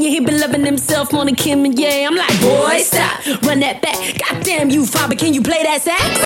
you, he been loving himself more than Kim and yeah. I'm like, boy, stop, run that back. Goddamn you, father, can you play that sax?